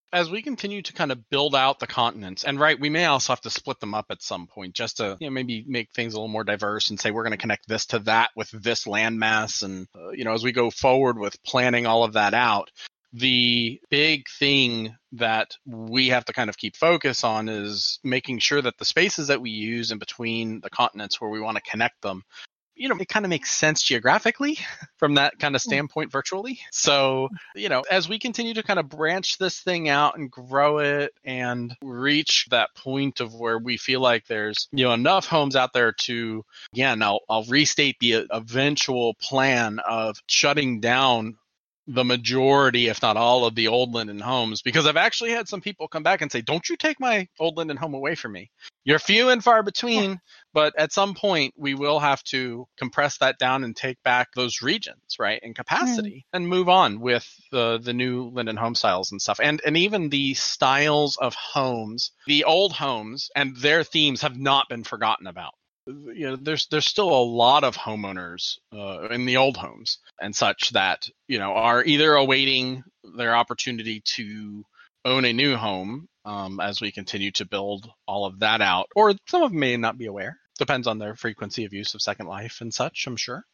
As we continue to kind of build out the continents, and right, we may also have to split them up at some point just to maybe make things a little more diverse and say we're going to connect this to that with this landmass. And, as we go forward with planning all of that out, the big thing that we have to kind of keep focus on is making sure that the spaces that we use in between the continents where we want to connect them, it kind of makes sense geographically from that kind of standpoint virtually. So, as we continue to kind of branch this thing out and grow it and reach that point of where we feel like there's, enough homes out there to, again, I'll restate the eventual plan of shutting down the majority, if not all, of the old Linden homes, because I've actually had some people come back and say, don't you take my old Linden home away from me. You're few and far between, but at some point we will have to compress that down and take back those regions, right, in capacity and move on with the new Linden home styles and stuff. And even the styles of homes, the old homes and their themes have not been forgotten about. There's still a lot of homeowners in the old homes and such that, are either awaiting their opportunity to own a new home as we continue to build all of that out, or some of them may not be aware. Depends on their frequency of use of Second Life and such, I'm sure.